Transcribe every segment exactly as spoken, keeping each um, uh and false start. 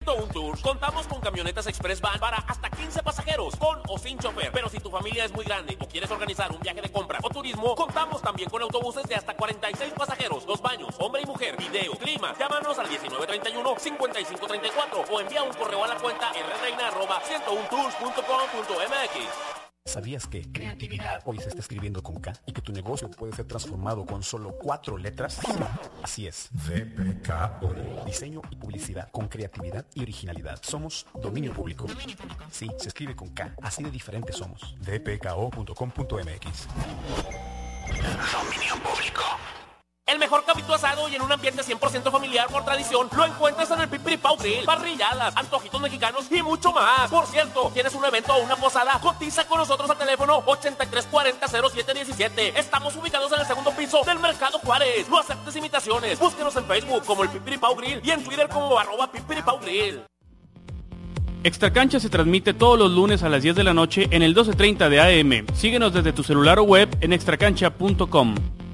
ciento uno Tours. Contamos con camionetas Express Van para hasta quince pasajeros, con o sin chofer. Pero si tu familia es muy grande o quieres organizar un viaje de compras o turismo, contamos también con autobuses de hasta cuarenta y seis pasajeros, dos baños, hombre y mujer, video, clima. Llámanos al diecinueve treinta y uno, cincuenta y cinco treinta y cuatro o envía un correo a la cuenta rreina arroba ciento uno tours punto com punto m x. ¿Sabías que creatividad hoy se está escribiendo con K y que tu negocio puede ser transformado con solo cuatro letras? Así es. D P K O. Diseño y publicidad con creatividad y originalidad. Somos dominio público. Sí, se escribe con K. Así de diferentes somos. d p k o punto com punto m x. Dominio público. El mejor cabrito asado y en un ambiente cien por ciento familiar por tradición lo encuentras en el Pipiripao Grill. Parrilladas, antojitos mexicanos y mucho más. Por cierto, ¿tienes un evento o una posada? Cotiza con nosotros al teléfono ochenta y tres cuarenta cero siete diecisiete. Estamos ubicados en el segundo piso del Mercado Juárez. No aceptes imitaciones. Búsquenos en Facebook como el Pipiripao Grill y en Twitter como arroba Pipiripao Grill. Extra Cancha se transmite todos los lunes a las diez de la noche en el doce treinta de A M. Síguenos desde tu celular o web en extra cancha punto com.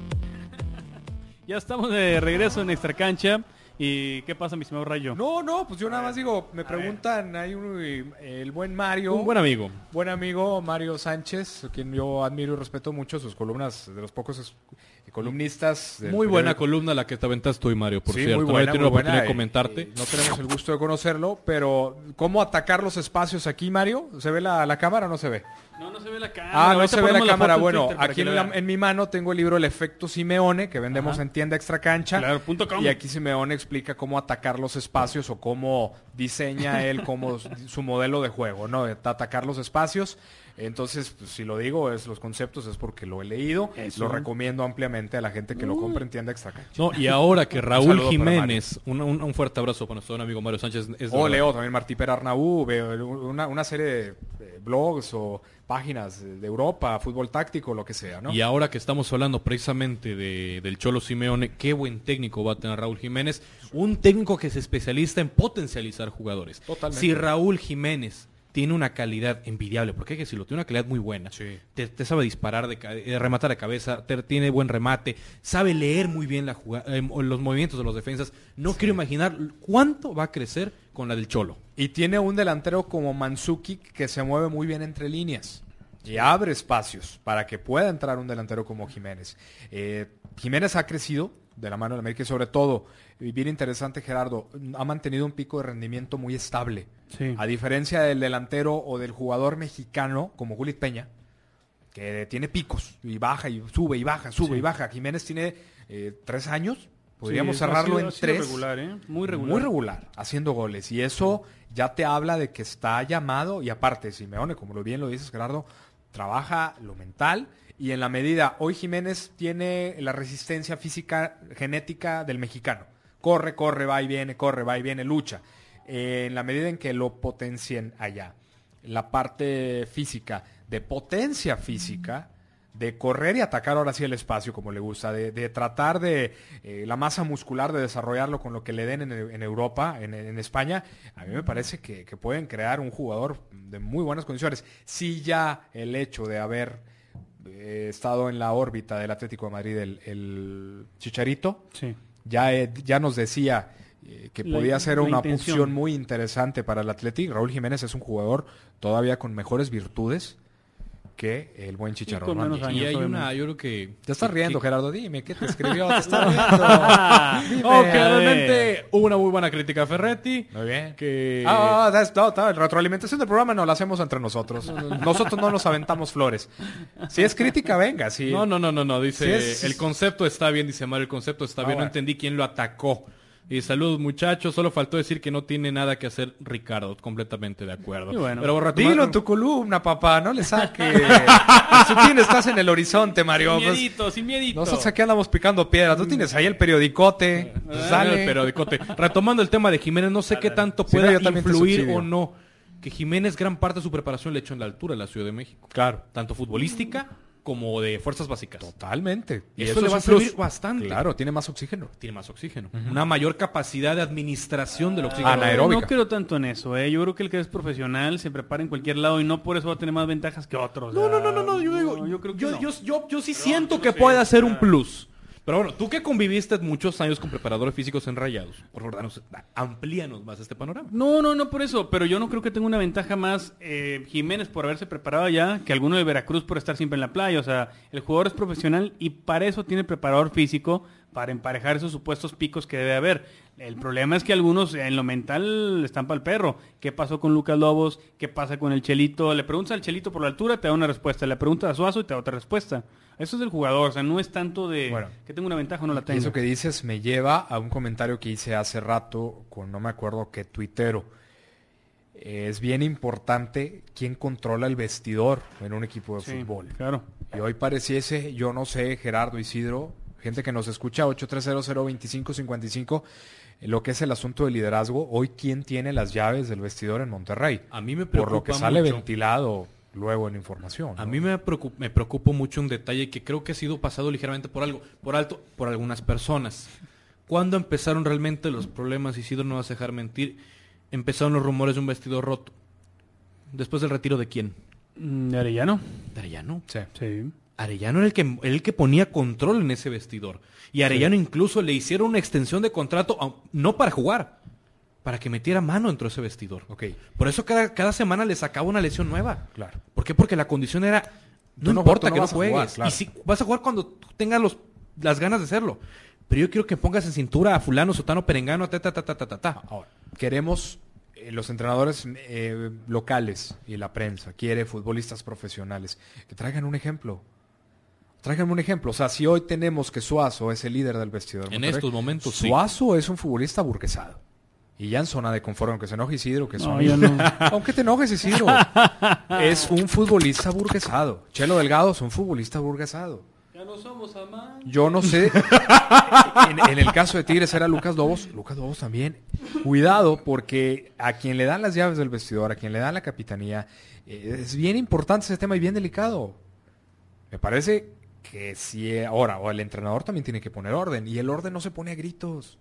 Ya estamos de regreso en Extra Cancha. ¿Y qué pasa, mi estimado Rayo? No, no, pues yo nada más digo, me preguntan, hay un, el buen Mario. Un buen amigo. Buen amigo, Mario Sánchez, a quien yo admiro y respeto mucho, sus columnas, de los pocos columnistas. Muy buena periódico. Columna la que te aventaste hoy, Mario, por sí, cierto. Muy buena, no he tenido muy la oportunidad buena, de comentarte. Y, y no tenemos el gusto de conocerlo, pero ¿cómo atacar los espacios aquí, Mario? ¿Se ve la, la cámara o no se ve? No, no se ve la cámara. Ah, no se ve la cámara. Bueno, aquí en, la, en mi mano tengo el libro El Efecto Simeone, que vendemos Ajá. en tienda Extra Cancha. Claro, punto com. Y aquí Simeone explica cómo atacar los espacios o cómo diseña él como su modelo de juego, ¿no? De atacar los espacios. Entonces, pues, si lo digo, es los conceptos, es porque lo he leído. Eso. Lo recomiendo ampliamente a la gente que lo compre en tienda Extra Cancha. No, y ahora que Raúl un Jiménez, un, un, un fuerte abrazo para nuestro amigo Mario Sánchez. Es o Leo, también Martí Perarnaú, veo una, una serie de blogs o páginas de Europa, fútbol táctico, lo que sea, ¿no? Y ahora que estamos hablando precisamente de, del Cholo Simeone, qué buen técnico va a tener Raúl Jiménez, un técnico que es especialista en potencializar jugadores. Totalmente. Si Raúl Jiménez tiene una calidad envidiable, porque hay que decirlo, tiene una calidad muy buena. Sí. Te, te sabe disparar, de, de rematar de cabeza, te, tiene buen remate, sabe leer muy bien la jugada, eh, los movimientos de los defensas. No sí. quiero imaginar cuánto va a crecer con la del Cholo. Y tiene un delantero como Mandzukic que se mueve muy bien entre líneas y abre espacios para que pueda entrar un delantero como Jiménez. Eh, Jiménez ha crecido de la mano de América y sobre todo, y bien interesante Gerardo, ha mantenido un pico de rendimiento muy estable. Sí. A diferencia del delantero o del jugador mexicano como Juli Peña, que tiene picos y baja y sube y baja, sube sí. y baja. Jiménez tiene eh, tres años. Podríamos sí, cerrarlo sido, en tres. Regular, ¿eh? Muy regular. Muy regular, haciendo goles. Y eso ya te habla de que está llamado. Y aparte, Simeone, como lo bien lo dices, Gerardo, trabaja lo mental. Y en la medida, hoy Jiménez tiene la resistencia física genética del mexicano. Corre, corre, va y viene, corre, va y viene, lucha. Eh, en la medida en que lo potencien allá. La parte física, de potencia física, de correr y atacar ahora sí el espacio como le gusta, de, de tratar de eh, la masa muscular, de desarrollarlo con lo que le den en, en Europa, en, en España, a mí me parece que, que pueden crear un jugador de muy buenas condiciones. Si ya el hecho de haber eh, estado en la órbita del Atlético de Madrid el, el Chicharito, sí. ya, eh, ya nos decía eh, que la, podía ser una intención. opción muy interesante para el Atlético. Raúl Jiménez es un jugador todavía con mejores virtudes que el buen Chicharrón. Y, y hay una, yo creo que... Te estás riendo, que, Gerardo, dime, ¿qué te escribió? Te estás riendo. Dime, ok, realmente hubo una muy buena crítica a Ferretti. Muy bien. Que... Ah, ah, no, no, retroalimentación del programa no la hacemos entre nosotros. Nosotros no nos aventamos flores. Si es crítica, venga. Si... No, no, no, no, no, dice, si es... el concepto está bien, dice Mario, el concepto está ah, bien, bueno. No entendí quién lo atacó. Y saludos muchachos, solo faltó decir que no tiene nada que hacer Ricardo, completamente de acuerdo. Bueno, pero retomando... Dilo en tu columna, papá, no le saques. Tú tienes, estás en el horizonte, Mario. Sin miedito, pues, sin miedito. Nosotros aquí andamos picando piedras, tú tienes ahí el periodicote. Pues dale. El periodicote. Retomando el tema de Jiménez, no sé dale, qué tanto pueda sí, influir o no. Que Jiménez gran parte de su preparación le echó en la altura de la Ciudad de México. Claro. Tanto futbolística como de fuerzas básicas. Totalmente. Y eso, eso le va a servir bastante. Claro, tiene más oxígeno. Tiene más oxígeno. Uh-huh. Una mayor capacidad de administración del oxígeno. Anaeróbica. No creo tanto en eso, ¿eh? Yo creo que el que es profesional se prepara en cualquier lado y no por eso va a tener más ventajas que otros. No, no, no, no, no. Yo digo, no, yo creo que yo, no. yo, yo, yo sí Pero siento no que sé, puede hacer un plus. Pero bueno, tú que conviviste muchos años con preparadores físicos en Rayados, por favor, danos, amplíanos más este panorama. No, no, no por eso, pero yo no creo que tenga una ventaja más eh, Jiménez por haberse preparado ya que alguno de Veracruz por estar siempre en la playa. O sea, el jugador es profesional y para eso tiene preparador físico, para emparejar esos supuestos picos que debe haber. El problema es que algunos en lo mental están para el perro. ¿Qué pasó con Lucas Lobos? ¿Qué pasa con el Chelito? Le preguntas al Chelito por la altura, te da una respuesta. Le preguntas a Suazo y te da otra respuesta. Eso es el jugador, o sea, no es tanto de Bueno, que tenga una ventaja o no la Y tenga. eso que dices me lleva a un comentario que hice hace rato con no me acuerdo qué tuitero. Es bien importante quién controla el vestidor en un equipo de Sí, fútbol. claro. Y hoy pareciese, yo no sé, Gerardo, Isidro, gente que nos escucha, ocho tres cero cero dos cinco cinco cinco, lo que es el asunto del liderazgo, hoy quién tiene las llaves del vestidor en Monterrey. A mí me Por lo que preocupa sale mucho. ventilado luego en información. A ¿no? mí me preocupa, me preocupa mucho un detalle que creo que ha sido pasado ligeramente por algo, por alto, por algunas personas. ¿Cuándo empezaron realmente los problemas? Isidro no vas a dejar mentir. Empezaron los rumores de un vestidor roto. ¿Después del retiro de quién? Mm, ¿De Arellano? De Arellano. Sí. Sí. Arellano era el que, el que ponía control en ese vestidor. Y a Arellano incluso le hicieron una extensión de contrato, a- no para jugar, para que metiera mano dentro de ese vestidor. Ok, Por eso cada, cada semana le sacaba una lesión nueva. claro. ¿Por qué? Porque la condición era, no, Tú no- importa tú no que no vas a jugar, juegues. claro. Y si vas a jugar cuando tú tengas los, las ganas de hacerlo. Pero yo quiero que pongas en cintura a fulano, sotano, perengano, ta, ta, ta, ta, ta, ta, ta. Ahora, queremos, eh, los entrenadores eh, locales y la prensa, quiere futbolistas profesionales, que traigan un ejemplo. Traigan un ejemplo. O sea, si hoy tenemos que Suazo es el líder del vestidor. En Monterrey, estos momentos, sí. Suazo es un futbolista burguesado. Y ya en zona de confort, aunque se enoje Isidro, que es su No, amigo. yo no. Aunque te enojes Isidro. Es un futbolista burguesado. Chelo Delgado es un futbolista burguesado. Ya no somos amantes. Yo no sé. En, en el caso de Tigres era Lucas Lobos. Lucas Lobos también. Cuidado, porque a quien le dan las llaves del vestidor, a quien le dan la capitanía, eh, es bien importante ese tema y bien delicado. Me parece que si ahora, o el entrenador también tiene que poner orden. Y el orden no se pone a gritos.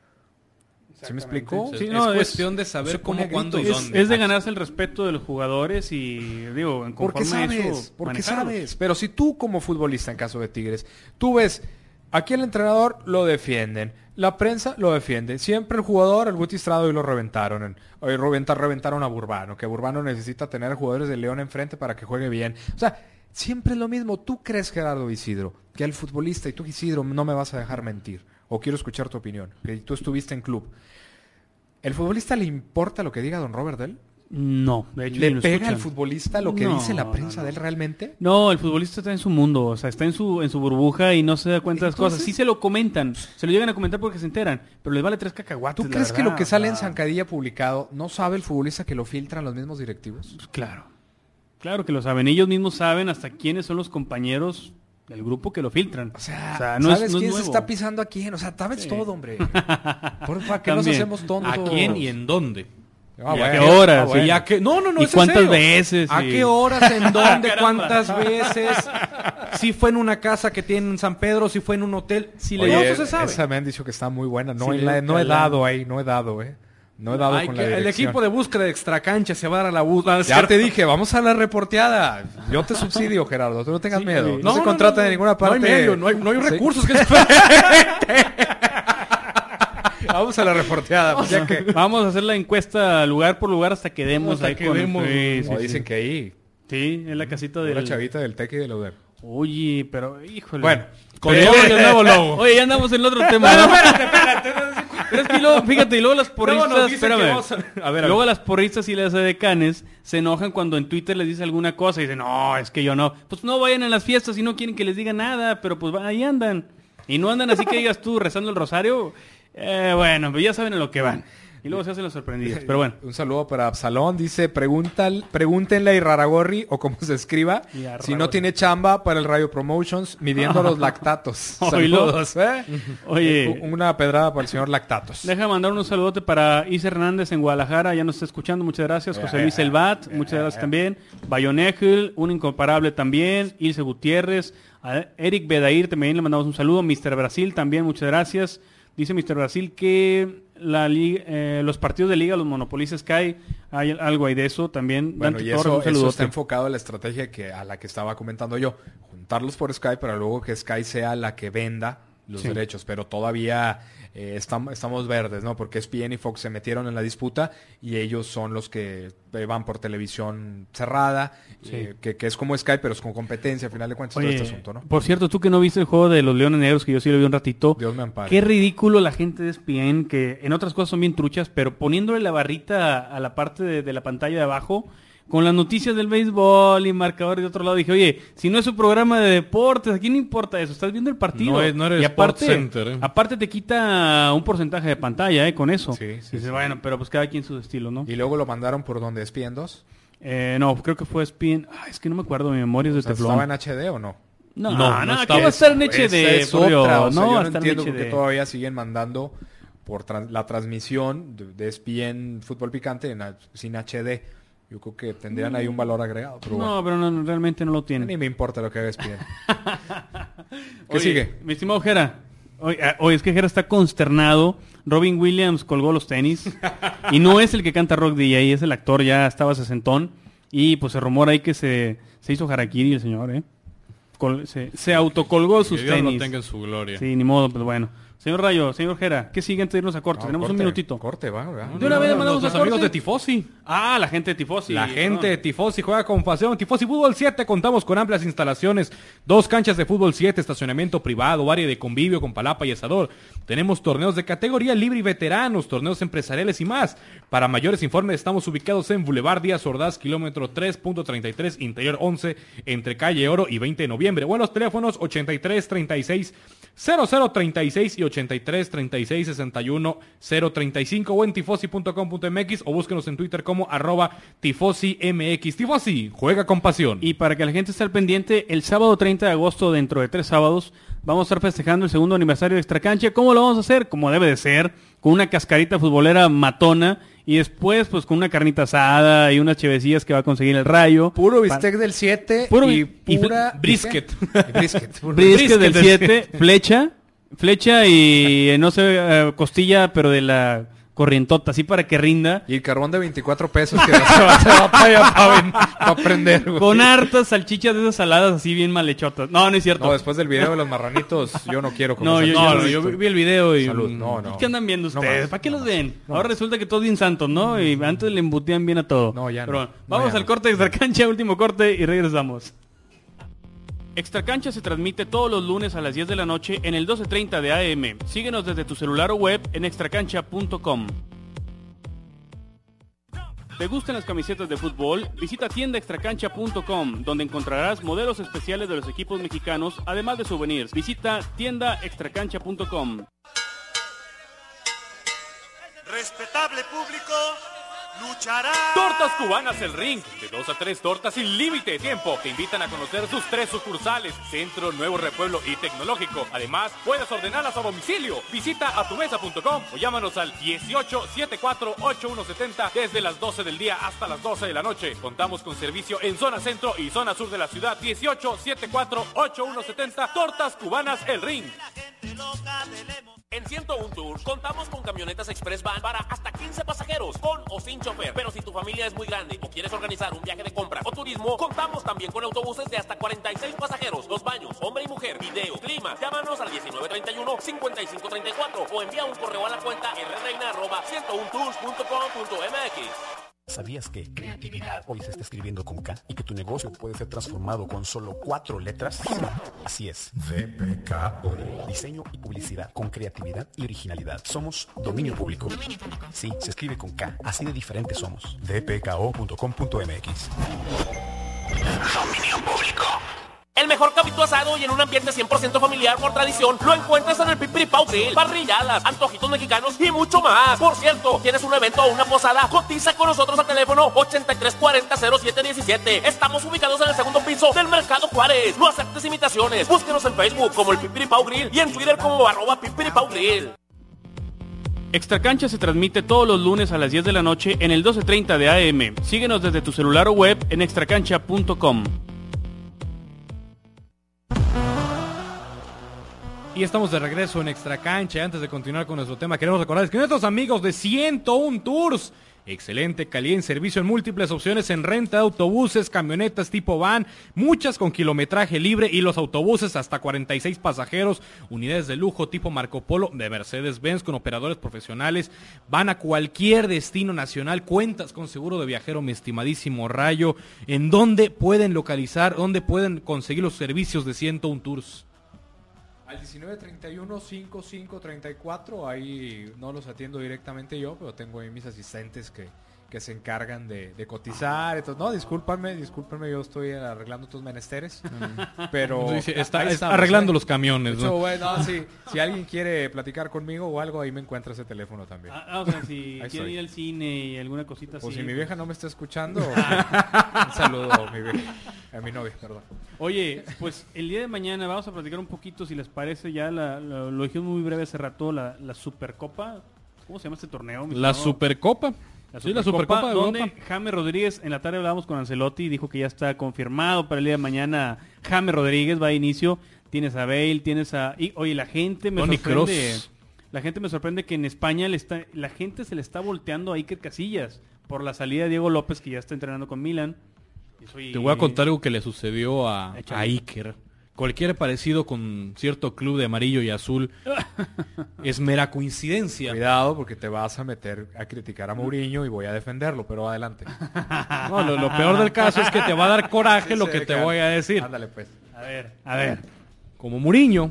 ¿Sí me explicó? Es, Sí, es no, es- cuestión de se saber pone cómo, a cuándo y gritos. dónde. Es de ganarse el respeto de los jugadores y, digo, en Porque conforme a sabes, eso, porque manejarlo. sabes. Pero si tú como futbolista, en caso de Tigres, tú ves, aquí el entrenador lo defienden, la prensa lo defiende, siempre el jugador, el Guti Estrado, y lo reventaron. En, hoy reventar, reventaron a Burbano, que Burbano necesita tener jugadores de León enfrente para que juegue bien. O sea, siempre es lo mismo. ¿Tú crees, Gerardo Isidro, que el futbolista, y tú Isidro, no me vas a dejar mentir, o quiero escuchar tu opinión, que tú estuviste en club, ¿el futbolista le importa lo que diga don Robert Dell? No, de hecho, ¿Le ni lo pega escuchan. al futbolista lo que No, dice la prensa no, no. de él realmente? No, el futbolista está en su mundo, o sea, está en su en su burbuja y no se da cuenta de las cosas. Entonces- Sí se lo comentan, se lo llegan a comentar porque se enteran, pero les vale tres cacahuates. ¿Tú la crees que verdad, lo que sale en o sea, Zancadilla publicado no sabe el futbolista que lo filtran los mismos directivos? pues, claro, claro que lo saben. Ellos mismos saben hasta quiénes son los compañeros del grupo que lo filtran. O sea, O sea, no es- ¿sabes no es quién se nuevo. está pisando a quién? O sea, sabes Sí. todo, hombre. ¿Por ¿Para qué nos También. hacemos tontos? ¿A quién y en dónde? Ah, ¿Y a bueno, qué horas? ah, bueno. ¿Y a qué? No, no, no. ¿Y es en cuántas serio. veces? ¿A Y- qué horas? ¿En dónde? Caramba. ¿Cuántas veces? Si fue en una casa que tiene en San Pedro, si fue en un hotel. Si Oye, le eso se sabe. esa me han dicho que está muy buena. No, Sí, he, la- le- no he calando. dado ahí, no he dado, eh. No he dado Hay con que- la el dirección. equipo de búsqueda de extracancha se va a dar a la búsqueda. Ya te dije, vamos a la reporteada. Yo te subsidio, Gerardo. Tú no tengas miedo. sí. No, se contrata de ninguna parte. No hay medio, no hay, no hay Sí. recursos que Vamos a la reporteada. pues, ya que... Vamos a hacer la encuesta lugar por lugar hasta que demos Hasta ahí que con- demos. Sí, sí, No, sí. dicen que ahí. Sí, es la casita de La chavita del Tequi y del Lauder. Oye, pero híjole. Bueno, con pero- todo y el nuevo logo. Oye, ya andamos en el otro tema. ¿no? Pero es que luego, fíjate, y luego las porristas, nos dicen que espérame. vamos a- a ver, a ver. Luego las porristas y las edecanes se enojan cuando en Twitter les dice alguna cosa y dicen, no, es que yo no. Pues no vayan a las fiestas y no quieren que les diga nada, pero pues ahí andan. Y no andan así que digas tú rezando el rosario. Eh, bueno, pues ya saben a lo que van. Y luego se hacen los sorprendidos. Pero bueno. Un saludo para Absalón. Dice, preguntan, pregúntenle a Iraragorri, o como se escriba, Irarragorri. si no tiene chamba para el Radio Promotions, midiendo los lactatos. Oílo. Saludos, ¿eh? Oye. Una pedrada para el señor Lactatos. Deja mandar un saludote para Isa Hernández en Guadalajara, ya nos está escuchando, muchas gracias. José Luis Elbat, muchas gracias también. Bayonegel, un incomparable también. Ilse Gutiérrez, a Eric Bedair también le mandamos un saludo. mister Brasil también, muchas gracias. Dice mister Brasil que la li- eh, los partidos de liga los monopoliza Sky, hay algo ahí de eso también. Bueno, Dante y Torres, eso, un eso saludote. está enfocado en la estrategia que, a la que estaba comentando yo. Juntarlos por Sky para luego que Sky sea la que venda los Sí. derechos, pero todavía eh, estamos, estamos verdes, ¿no? Porque E S P N y Fox se metieron en la disputa y ellos son los que eh, van por televisión cerrada, Sí. eh, que, que es como Sky, pero es con competencia, al final de cuentas, Oye, todo este asunto, ¿no? por cierto, tú que no viste el juego de los Leones Negros, que yo sí lo vi un ratito, Dios me ampare. qué ridículo la gente de E S P N, que en otras cosas son bien truchas, pero poniéndole la barrita a la parte de, de la pantalla de abajo, con las noticias del béisbol y marcadores de otro lado, dije, oye, si no es un programa de deportes, aquí no importa eso, estás viendo el partido. No es- no era el y aparte, Sports Center, ¿eh? aparte te quita un porcentaje de pantalla, ¿eh? Con eso. Sí, sí, Dices, sí. bueno, pero pues cada quien su estilo, ¿no? Y luego lo mandaron por donde E S P N dos. Eh, no, creo que fue E S P N. Ay, es que no me acuerdo, mi memoria es de O sea, teflón. ¿estaba en H D o no? No, No, no, no no, estaba. ¿qué va a estar en Esa H D? es por otra, Dios? o sea, no, yo va a no estar entiendo en por qué H D. todavía siguen mandando por tran- la transmisión de, de E S P N Fútbol Picante en, a- sin H D. Yo creo que tendrían ahí un valor agregado. Pero bueno, No, pero no, no, realmente no lo tienen. ni me importa lo que haga E S P N. ¿Qué Oye, sigue? Mi estimado Jera. Oye, ah, oye, es que Jera está consternado. Robin Williams colgó los tenis. Y no es el que canta Rock D J, es el actor, ya estaba sesentón. Y pues se rumora ahí que se, se hizo harakiri el señor, ¿eh? Col- se, se autocolgó sus Que Dios tenis. lo tenga en su gloria. Sí, ni modo, pues bueno. Señor Rayo, señor Jera, ¿qué sigue antes de irnos a corte? No, Tenemos un corte, minutito. Corte, va, va. De una vez Los- mandamos los a amigos corte. de Tifosi. Ah, la gente de Tifosi. La gente de perdón. Tifosi juega con pasión. Tifosi Fútbol siete, contamos con amplias instalaciones, dos canchas de fútbol siete, estacionamiento privado, área de convivio con palapa y asador. Tenemos torneos de categoría libre y veteranos, torneos empresariales y más. Para mayores informes estamos ubicados en Boulevard Díaz Ordaz, kilómetro tres punto treinta y tres, interior once, entre calle Oro y veinte de noviembre. O en los teléfonos ochenta y tres treinta y seis cero cero treinta y seis y ochenta y tres treinta y seis sesenta y uno cero treinta y cinco o en tifosi punto com punto m x o búsquenos en Twitter como arroba tifosi m x. Tifosi, juega con pasión. Y para que la gente esté al pendiente, el sábado treinta de agosto, dentro de tres sábados, vamos a estar festejando el segundo aniversario de Extracancha. ¿Cómo lo vamos a hacer? Como debe de ser, con una cascarita futbolera matona y después pues con una carnita asada y unas chevecillas que va a conseguir el Rayo. Puro bistec del siete Puro y bi- y pura... brisket. ¿qué? Y brisket. Puro Brisket del del siete, flecha, flecha y eh, no sé, eh, costilla, pero de la corrientota, así para que rinda. Y el carbón de veinticuatro pesos que se va, se va para allá para, para prender, güey. Con hartas salchichas de esas saladas así bien malhechotas. No, no es cierto. No, después del video de los marranitos, yo no quiero comer No, yo, salchichas. yo, no, yo vi el video y... Salud, no, no. ¿Qué andan viendo No ustedes? más, ¿Para qué no los más, ven? no Ahora más. resulta que todos bien santos, ¿no? Y antes le embutían bien a todo. No, ya Pero no. bueno, No, vamos ya al no. corte de Extracancha, último corte y regresamos. Extracancha se transmite todos los lunes a las diez de la noche en el doce treinta de A M. Síguenos desde tu celular o web en extracancha punto com. ¿Te gustan las camisetas de fútbol? Visita tienda extracancha punto com, donde encontrarás modelos especiales de los equipos mexicanos, además de souvenirs. Visita tienda extracancha punto com. Respetable público, luchará. Tortas Cubanas El Ring, de dos a tres tortas sin límite de tiempo. Te invitan a conocer sus tres sucursales, Centro, Nuevo Repueblo y Tecnológico. Además, puedes ordenarlas a domicilio. Visita atumesa punto com o llámanos al dieciocho setenta y cuatro ochenta y uno setenta desde las doce del día hasta las doce de la noche. Contamos con servicio en zona centro y zona sur de la ciudad. dieciocho setenta y cuatro ochenta y uno setenta. Tortas Cubanas El Ring. En ciento uno Tours contamos con camionetas Express Van para hasta quince pasajeros, con o sin chofer. Pero si tu familia es muy grande o quieres organizar un viaje de compras o turismo, contamos también con autobuses de hasta cuarenta y seis pasajeros, dos baños, hombre y mujer, video, clima. Llámanos al diecinueve treinta y uno cincuenta y cinco treinta y cuatro o envía un correo a la cuenta rreina arroba ciento uno tours punto com punto m x. ¿Sabías que creatividad hoy se está escribiendo con K y que tu negocio puede ser transformado con solo cuatro letras? Así es. V P K O. Diseño y publicidad con creatividad y originalidad. Somos dominio público. Sí, se escribe con K. Así de diferentes somos. v p k o punto com punto m x. Dominio público. El mejor cabrito asado y en un ambiente cien por ciento familiar por tradición lo encuentras en el Pipiripau Grill, parrilladas, antojitos mexicanos y mucho más. Por cierto, tienes un evento o una posada, cotiza con nosotros al teléfono ochenta y tres cuarenta cero siete diecisiete. Estamos ubicados en el segundo piso del Mercado Juárez. No aceptes imitaciones. Búsquenos en Facebook como el Pipiripau Grill y en Twitter como arroba Pipiripau Grill. Extracancha se transmite todos los lunes a las diez de la noche en el doce treinta de A M. Síguenos desde tu celular o web en extracancha punto com. Y estamos de regreso en Extra Cancha. Antes de continuar con nuestro tema, queremos recordarles que nuestros amigos de ciento uno Tours, excelente calidad en servicio en múltiples opciones en renta de autobuses, camionetas tipo van, muchas con kilometraje libre y los autobuses hasta cuarenta y seis pasajeros, unidades de lujo tipo Marco Polo de Mercedes-Benz con operadores profesionales, van a cualquier destino nacional, cuentas con seguro de viajero, mi estimadísimo Rayo. ¿En dónde pueden localizar, dónde pueden conseguir los servicios de ciento uno Tours? Al diecinueve treinta y uno, cincuenta y cinco treinta y cuatro, ahí no los atiendo directamente yo, pero tengo ahí mis asistentes que, que se encargan de, de cotizar. Entonces, no, discúlpame, discúlpame, yo estoy arreglando tus menesteres. Pero Dice, está, ahí está estamos, arreglando ¿eh? los camiones, De hecho, ¿no? bueno, sí, si alguien quiere platicar conmigo o algo, ahí me encuentra ese teléfono también. Ah, o sea, si Ahí quieren estoy. ir al cine y alguna cosita O así. si mi vieja no me está escuchando, un saludo a mi vieja, a mi novia, perdón. Oye, pues el día de mañana vamos a platicar un poquito, si les parece, ya la, la- lo dijimos muy breve hace rato, la, la Supercopa. ¿Cómo se llama este torneo? mi La estimado? Supercopa. La Sí, la Supercopa de donde Europa. James Rodríguez, en la tarde hablábamos con Ancelotti y dijo que ya está confirmado para el día de mañana. James Rodríguez va a inicio. Tienes a Bale, tienes a... Y, oye, la gente me Toni sorprende... Kroos. La gente me sorprende que en España le está, la gente se le está volteando a Iker Casillas por la salida de Diego López, que ya está entrenando con Milan. Y soy- Te voy a contar algo que le sucedió a, Échale. a Iker. Cualquier parecido con cierto club de amarillo y azul es mera coincidencia. Cuidado porque te vas a meter a criticar a Mourinho y voy a defenderlo, pero adelante. No, lo, lo peor del caso es que te va a dar coraje lo Sí, que sí, te claro. voy a decir. Ándale pues. A ver, a ver. Como Mourinho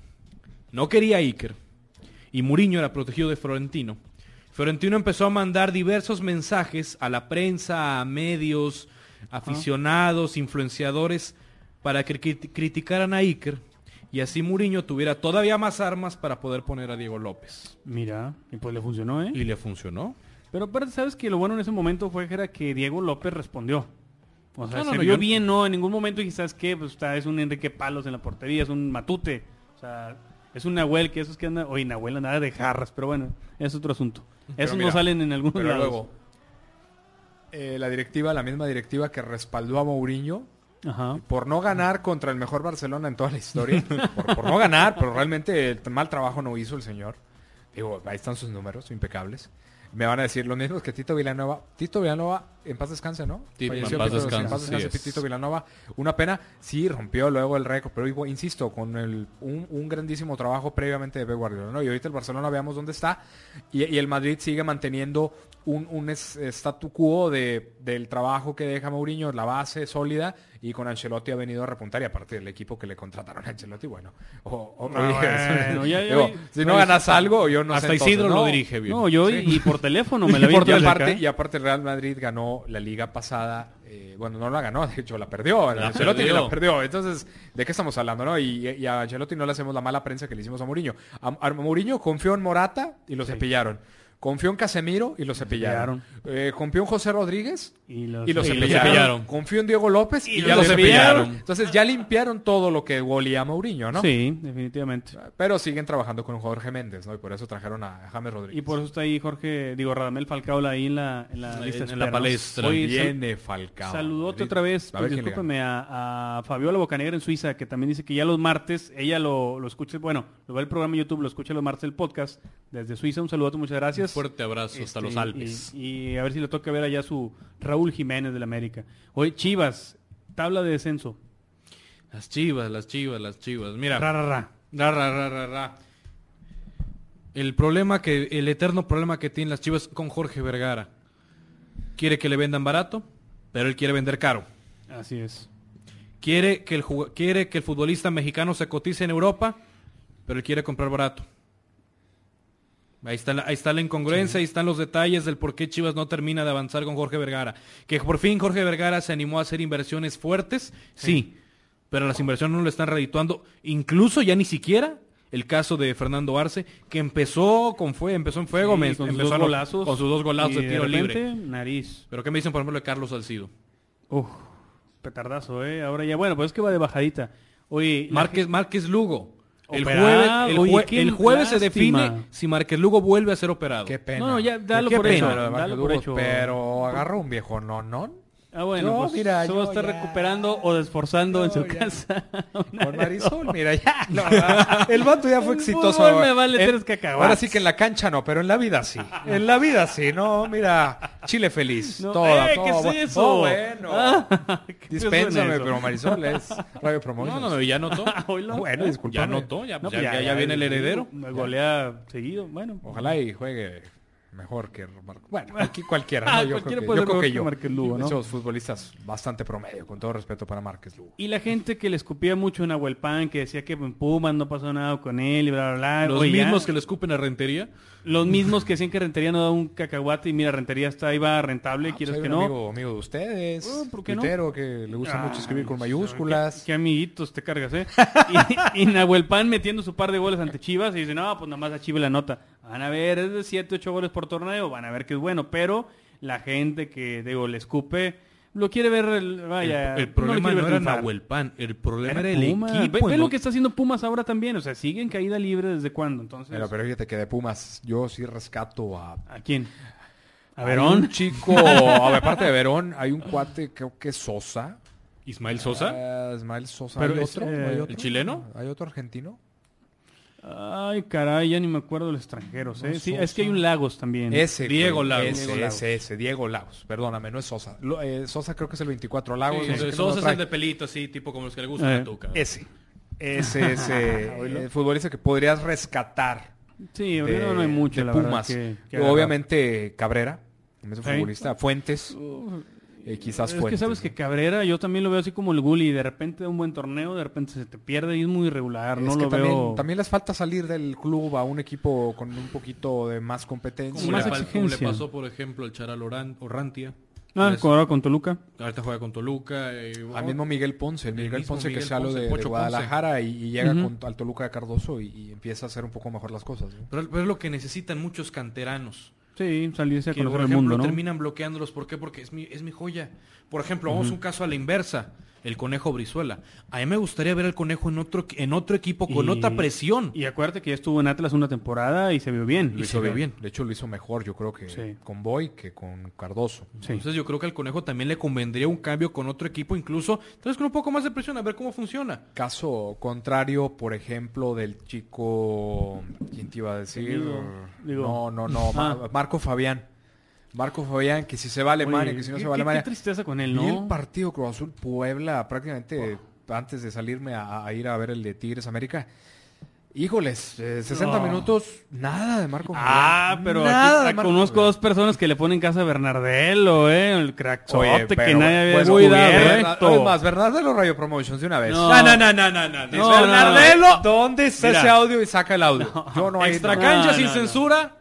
no quería a Iker y Mourinho era protegido de Florentino, Florentino empezó a mandar diversos mensajes a la prensa, a medios, aficionados, influenciadores, para que crit- criticaran a Iker y así Mourinho tuviera todavía más armas para poder poner a Diego López. Mira, y pues le funcionó, ¿eh? Y le funcionó. Pero aparte, ¿sabes que lo bueno en ese momento fue que era que Diego López respondió? O sea, No, no, se no, vio yo- bien, ¿no? En ningún momento dijiste, ¿sabes qué? Pues está, es un Enrique Palos en la portería, es un Matute. O sea, es un Nahuel, que esos que anda... Oye, Nahuel andaba de jarras, pero bueno, es otro asunto. Esos mira, no salen en algunos Pero lados. luego, eh, la directiva, la misma directiva que respaldó a Mourinho, Ajá. por no ganar contra el mejor Barcelona en toda la historia, por, por no ganar, pero realmente el mal trabajo no hizo el señor. Digo, ahí están sus números, impecables. Me van a decir lo mismo que Tito Vilanova. Tito Vilanova, en paz descanse, ¿no? Tito, Falleció en paz Tito, sí, descanse, en paz descanse, así es. Tito Vilanova. Una pena, sí, rompió luego el récord, pero igual, insisto, con el, un, un grandísimo trabajo previamente de Pep Guardiola, ¿no? Y ahorita el Barcelona veamos dónde está. Y, y el Madrid sigue manteniendo un, un es- statu quo de, del trabajo que deja Mourinho, la base sólida, y con Ancelotti ha venido a repuntar, y aparte del equipo que le contrataron a Ancelotti, bueno. O, o- Ah, bueno, ya- ya digo, vi- si no ganas algo, yo no Hasta sé. Isidro entonces, lo no. dirige bien. No, yo y, y por teléfono me la Y, vi por- y desde aparte, acá. y aparte el Real Madrid ganó la liga pasada, eh, bueno, no la ganó, de hecho la perdió, La Ancelotti que perdió. la perdió. Entonces, ¿de qué estamos hablando, no? Y, y a Ancelotti no le hacemos la mala prensa que le hicimos a Mourinho. A, a Mourinho confió en Morata y lo cepillaron. Confió en Casemiro y lo cepillaron. Eh, confió en José Rodríguez Y los, y lo y lo cepillaron. cepillaron. Confió en Diego López y, Y ya lo lo cepillaron. cepillaron. Entonces ya limpiaron todo lo que golía a Mourinho, ¿no? Sí, definitivamente. Pero siguen trabajando con Jorge Méndez, ¿no? Y por eso trajeron a James Rodríguez. Y por eso está ahí Jorge, digo, Radamel Falcao ahí en la, en la En lista la espera, ¿no? palestra. Oye, sal- Viene Falcao. saludote Madrid. otra vez, A ver pues, quién le discúlpeme a, a Fabiola Bocanegra en Suiza, que también dice que ya los martes, ella lo, lo escucha, bueno, lo ve el programa en YouTube, lo escucha los martes el podcast, desde Suiza, un saludote, muchas gracias. Un fuerte abrazo hasta Este, los Alpes. Y, y a ver si le toca ver allá su Raúl Jiménez del América. Oye, Chivas, tabla de descenso. Las chivas, las chivas, las chivas. Mira. Ra, ra, ra. Ra, ra, ra, ra, ra. El problema que, el eterno problema que tienen las chivas con Jorge Vergara. Quiere que le vendan barato, pero él quiere vender caro. Así es. Quiere que el jug- quiere que el futbolista mexicano se cotice en Europa, pero él quiere comprar barato. Ahí está, la, ahí está la incongruencia, ahí están los detalles del por qué Chivas no termina de avanzar con Jorge Vergara. Que por fin Jorge Vergara se animó a hacer inversiones fuertes, sí, pero las inversiones no le están redituando. Incluso ya ni siquiera el caso de Fernando Arce, que empezó con fue, empezó en fuego, Sí, me- con sus empezó dos a lo- golazos. con sus dos golazos y de tiro repente, libre. nariz. Pero ¿qué me dicen por ejemplo de Carlos Salcido? Uf, petardazo, ¿eh? Ahora ya, bueno, pues es que va de bajadita. Oye, la Márquez, Márquez Lugo. El Operado, jueves, el oye, jue- qué el jueves se lástima. define si Márquez Lugo vuelve a ser operado. Qué pena. No, no, ya, dalo Qué por pena hecho, lo de Marco dalo por Lugo, hecho. Pero agarra un viejo no, no. Ah, bueno, Yo, pues mira, solo yo está ya- recuperando o desforzando yo en su ya- casa. Con Marisol, mira, ya. No, el vato ya fue El exitoso. fútbol me vale Eh, tres cacahuates. Ahora sí que en la cancha no, pero en la vida sí. En la vida sí, no, mira, Chile feliz. No, todo, ¡eh, todo. qué es bu- eso! Oh, bueno. Ah, ¿qué Dispénsame, suena eso? pero Marisol es Radio Promotion. No, no, no, ya notó. Oílo. Bueno, disculpa. Ya notó, ya, No, ya, pues ya, ya viene el heredero. Me golea seguido. Bueno. Ojalá y juegue mejor que Marco. Bueno, aquí cualquiera, Ah, ¿no? Yo cualquiera creo que, puede yo ser creo mejor que que yo. Márquez Lugo, ¿no? Esos futbolistas bastante promedio, con todo respeto para Márquez Lugo. Y la gente que le escupía mucho en Nahuelpan, que decía que en Pumas no pasó nada con él y bla, bla, bla. Los Oye, ya, mismos que le escupen a Rentería. Los mismos que decían que Rentería no da un cacahuate y mira, Rentería está ahí va rentable, Ah, quieres pues hay que un no. amigo, amigo de ustedes, Ah, ¿por qué no? tuitero, que le gusta mucho escribir con Ah, mayúsculas. Qué, qué amiguitos te cargas, ¿eh? y, y Nahuelpan metiendo su par de goles ante Chivas y dice, no, pues nada más a Chivas la nota. Van a ver, es de siete, ocho goles por torneo, van a ver que es bueno, pero la gente que, digo, le escupe, lo quiere ver, el- vaya... el, el le problema quiere no, ver era triunfar. Nahuelpan, el problema Era era, el Pumas. equipo. Ve, ve en lo don- que está haciendo Pumas ahora también, o sea, siguen caída libre desde cuándo, entonces... Pero, pero fíjate que de Pumas yo sí rescato a... ¿A quién? ¿A hay Verón? un chico, a- aparte de Verón, hay un cuate, creo que es Sosa. Ismael Sosa, Eh, Ismael Sosa. Pero ¿Hay es, otro? eh, ¿Hay ¿el otro? chileno? ¿Hay otro argentino? Ay, caray, ya ni me acuerdo de los extranjeros, ¿eh? No, Sí, Sosa. es que hay un Lagos también. Ese. Diego güey, Lagos. Ese, Diego Lagos. ese, ese, Diego Lagos. Perdóname, no es Sosa. Lo- eh, Sosa creo que es el veinticuatro Lagos. Sí, no sé qué Sosa número es el trae. de pelito, así, tipo como los que le gustan Eh, a Tuca. Ese. Ese, ese eh, futbolista que podrías rescatar. Sí, de, ahorita no hay mucho, de la Pumas. verdad. que- que Luego, agarrar. obviamente Cabrera, ese Sí. futbolista. Fuentes, eh, quizás Es Fuentes. que sabes ¿no? que Cabrera, yo también lo veo así como el Gulli, de repente da un buen torneo, de repente se te pierde y es muy irregular, no Es lo que también, veo... también les falta salir del club a un equipo con un poquito de más competencia. Como, más le, pa- como le exigencia. pasó, por ejemplo, al Charal Oran- Orrantia. Ah, Les- ahora con Toluca. Ahorita juega con Toluca. eh, Al mismo Miguel Ponce, el El Miguel mismo Ponce que Miguel sale Ponce, de, de Pocho Guadalajara y, y llega Ujú. con, al Toluca de Cardoso y, y empieza a hacer un poco mejor las cosas. ¿no? Pero, pero es lo que necesitan muchos canteranos. Sí, salirse a Que, conocer por el ejemplo, mundo, ¿no? terminan bloqueándolos. ¿Por qué? Porque es mi, es mi joya. Por ejemplo, vamos a un caso a la inversa. El Conejo Brizuela. A mí me gustaría ver al Conejo en otro, en otro equipo con Y- otra presión. Y acuérdate que ya estuvo en Atlas una temporada y se vio bien. Lo Y hizo se ve bien. De hecho, lo hizo mejor, yo creo que Sí. con Boy que con Cardoso. Sí. Entonces yo creo que al Conejo también le convendría un cambio con otro equipo, incluso, tal vez con un poco más de presión, a ver cómo funciona. Caso contrario, por ejemplo, del chico. ¿Quién te iba a decir? Digo, digo. No, no, no. Ah. Ma- Marco Fabián. Marco Fabián, que si se va a Alemania, Oye, que si no qué- se va a qué- Alemania. Qué tristeza con él, Vi el ¿no? partido Cruz Azul Puebla prácticamente antes de salirme a, a ir a ver el de Tigres América. Híjoles, eh, sesenta No. minutos, nada de Marco Ah, Fabián. pero Nada aquí, de ah, Marco conozco Fabián. dos personas que le ponen casa a Bernardelo, ¿eh? El crackzote Oye, que pero, nadie había bueno, descubierto. Bernard- es más, Bernardelo Radio Promotions de una vez. No. No, no, no, no, no, no. No, Bernardelo, ¿dónde está Mira. ese audio y saca el audio? Yo no hay Extra no. cancha No, sin no, no. censura.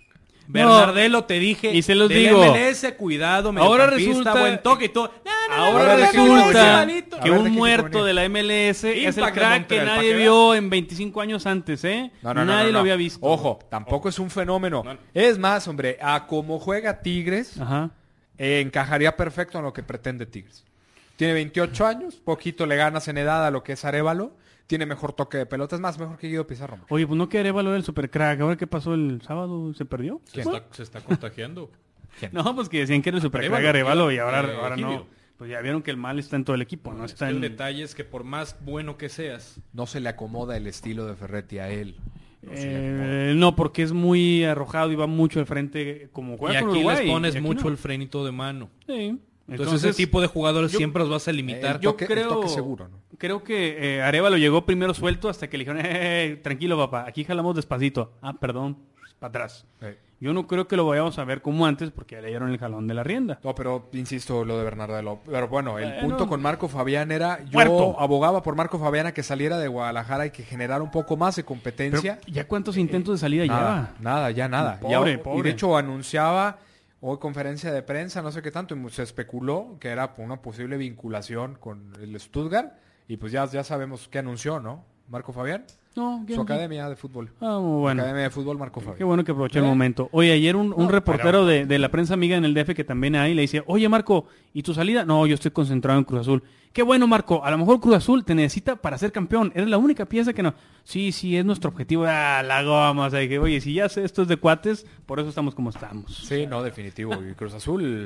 Bernardelo, te dije. Y se los del digo. M L S, cuidado, Ahora mediocampista, resulta- buen toque y todo. No, no, no, Ahora A ver, ¿de qué equipo resulta venía? malito. que A ver, ¿de un qué equipo muerto venía? de la M L S es el Impact de crack Montreal, que ¿para nadie qué vio en veinticinco años antes, ¿eh? No, no, no, nadie no, lo no. había visto. Ojo, tampoco es un fenómeno. No. Es más, hombre, a como juega Tigres, Ajá. eh, encajaría perfecto en lo que pretende Tigres. Tiene veintiocho años, poquito le ganas en edad a lo que es Arévalo, tiene mejor toque de pelota, es más, mejor que Guido Pizarro. Oye, pues no quería valorar el supercrack. ¿Ahora qué pasó el sábado? ¿Se perdió? Se está, se está contagiando. No, pues que decían que era el supercrack Arévalo, Arevalo y ahora, eh, ahora no. Egidio. Pues ya vieron que el mal está en todo el equipo, ¿no? Es que Está el en... detalle es que por más bueno que seas, No se le acomoda el estilo de Ferretti a él. No se le Eh, no, porque es muy arrojado y va mucho al frente como juega y con aquí Uruguay, les pones y aquí mucho no. el frenito de mano. Sí. Entonces, ese tipo de jugadores yo- siempre los vas a limitar. El Yo toque- el creo, toque seguro, ¿no? creo que eh, Arévalo llegó primero suelto hasta que le dijeron, eh, tranquilo papá, aquí jalamos despacito. Ah, perdón, para atrás. Eh. Yo no creo que lo vayamos a ver como antes porque ya le dieron el jalón de la rienda. No, pero insisto, lo de Bernardelo. Pero bueno, el Bueno. punto con Marco Fabián era, yo Muerto. abogaba por Marco Fabián a que saliera de Guadalajara y que generara un poco más de Pero, competencia. ¿ya cuántos intentos de salida Nada, lleva? nada, ya nada. Pobre, Y ahora- y pobre. de hecho anunciaba hoy conferencia de prensa, no sé qué tanto, y se especuló que era por una posible vinculación con el Stuttgart y pues ya, ya sabemos qué anunció, ¿no? Marco Fabián, No, ¿qué su no? academia de fútbol. Ah, muy bueno. Academia de fútbol Marco Fabián. Qué bueno que aproveché el ¿Eh? momento. Oye, ayer un, un No, reportero pero- de, de la prensa amiga en el D F que también hay le dice, oye Marco, ¿y tu salida? No, yo estoy concentrado en Cruz Azul. Qué bueno Marco, a lo mejor Cruz Azul te necesita para ser campeón. Eres la única pieza que no. Sí, sí, es nuestro objetivo. Ah, la goma. O sea, que, oye, si ya sé esto es de cuates, por eso estamos como estamos. Sí, no, definitivo. Y Cruz Azul,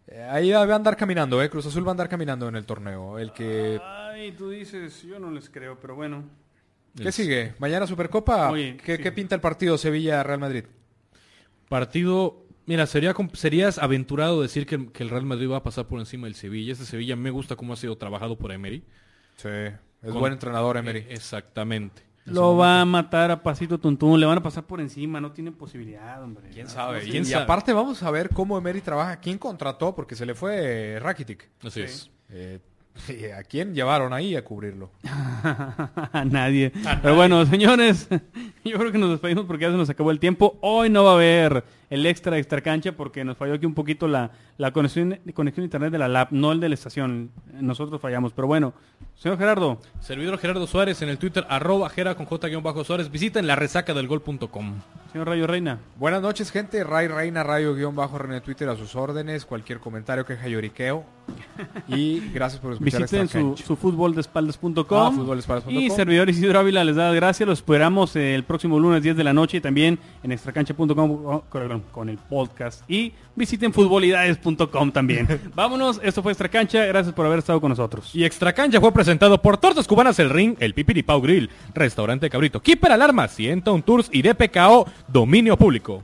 Eh, ahí va a andar caminando, ¿eh? Cruz Azul va a andar caminando en el torneo. El que... Ay, tú dices, yo no les creo, pero bueno. ¿Qué Es- sigue? ¿Mañana Supercopa? Oye, ¿Qué, sí. ¿Qué pinta el partido Sevilla-Real Madrid? Partido, mira, sería com- serías aventurado decir que, que el Real Madrid va a pasar por encima del Sevilla. Este Sevilla me gusta cómo ha sido trabajado por Emery. Sí, es Con- buen entrenador Emery. Eh, exactamente. Lo va a matar a pasito tuntún, le van a pasar por encima, no tiene posibilidad, hombre. ¿Quién No, sabe? no sé. y quién y sabe. aparte vamos a ver cómo Emery trabaja. ¿Quién contrató? Porque se le fue eh, Rakitic. Así Sí. es. Eh, ¿A quién llevaron ahí a cubrirlo? A nadie. Pero bueno, señores, yo creo que nos despedimos porque ya se nos acabó el tiempo. Hoy no va a haber el extra extra cancha porque nos falló aquí un poquito la, la conexión, conexión a internet de la lab, no el de la estación. Nosotros fallamos. Pero bueno, señor Gerardo, Servidor Gerardo Suárez en el Twitter, arroba Gera con J-Suárez. Visiten la resaca del gol punto com. señor Rayo Reina. Buenas noches, gente. Ray Reina, Rayo guión bajo René Twitter a sus órdenes. Cualquier comentario, queja, lloriqueo. Y gracias por escuchar Visiten esta su, cancha. su fútbol de espaldas punto com. Ah, fútbol de espaldas punto com. Y servidor Isidro Ávila les da las gracias. Los esperamos el próximo lunes diez de la noche y también en extracancha punto com con, con el podcast. Y visiten futbolidades punto com también. Vámonos, esto fue Extra Cancha. Gracias por haber estado con nosotros. Y Extra Cancha fue presentado por Tortas Cubanas El Ring, El Pipiripau Grill, Restaurante Cabrito, Keeper Alarma, Cienton Tours y D P K O Dominio Público.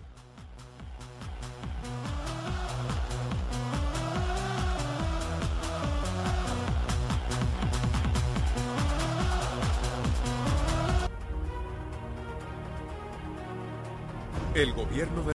El gobierno de